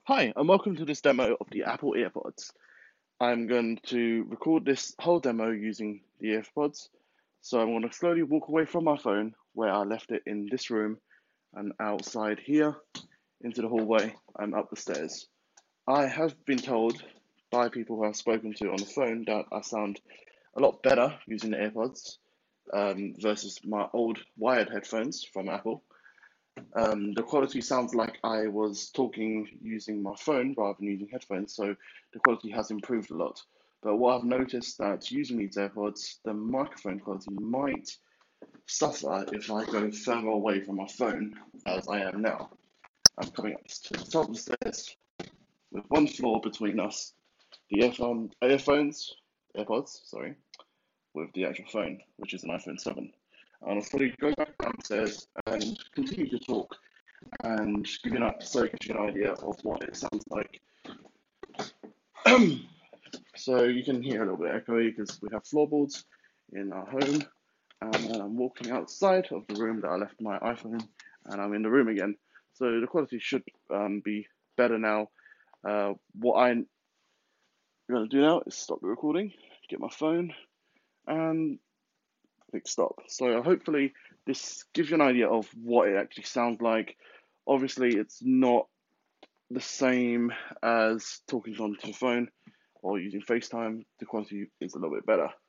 Hi, and welcome to this demo of the Apple EarPods. I'm going to record this whole demo using the EarPods. So I'm going to slowly walk away from my phone where I left it in this room and outside here into the hallway and up the stairs. I have been told by people who I've spoken to on the phone that I sound a lot better using the AirPods versus my old wired headphones from Apple. The quality sounds like I was talking using my phone rather than using headphones, so the quality has improved a lot. But what I've noticed that using these AirPods, the microphone quality might suffer if I go further away from my phone as I am now. I'm coming up to the top of the stairs with one floor between us, the AirPods, sorry, with the actual phone, which is an iPhone 7. And I'll probably go back downstairs and continue to talk and give you an idea of what it sounds like. So you can hear a little bit echoey because we have floorboards in our home, and then I'm walking outside of the room that I left my iPhone, and I'm in the room again. So the quality should be better now. What I'm going to do now is stop the recording, get my phone, and click stop. So hopefully this gives you an idea of what it actually sounds like. Obviously, it's not the same as talking onto the phone or using FaceTime. The quality is a little bit better.